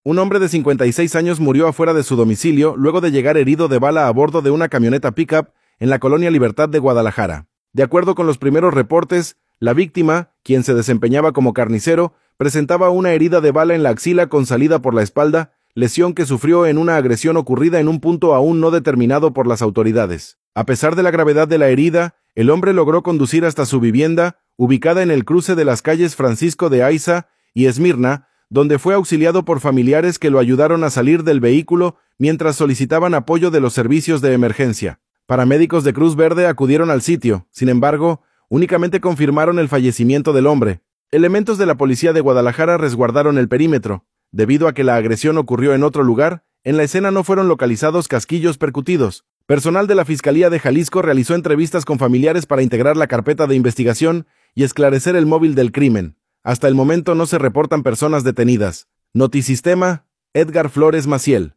Un hombre de 56 años murió afuera de su domicilio luego de llegar herido de bala a bordo de una camioneta pickup en la colonia Libertad de Guadalajara. De acuerdo con los primeros reportes, la víctima, quien se desempeñaba como carnicero, presentaba una herida de bala en la axila con salida por la espalda, lesión que sufrió en una agresión ocurrida en un punto aún no determinado por las autoridades. A pesar de la gravedad de la herida, el hombre logró conducir hasta su vivienda, ubicada en el cruce de las calles Francisco de Aiza y Esmirna, donde fue auxiliado por familiares que lo ayudaron a salir del vehículo mientras solicitaban apoyo de los servicios de emergencia. Paramédicos de Cruz Verde acudieron al sitio, sin embargo, únicamente confirmaron el fallecimiento del hombre. Elementos de la policía de Guadalajara resguardaron el perímetro. Debido a que la agresión ocurrió en otro lugar, en la escena no fueron localizados casquillos percutidos. Personal de la Fiscalía de Jalisco realizó entrevistas con familiares para integrar la carpeta de investigación y esclarecer el móvil del crimen. Hasta el momento no se reportan personas detenidas. Notisistema, Edgar Flores Maciel.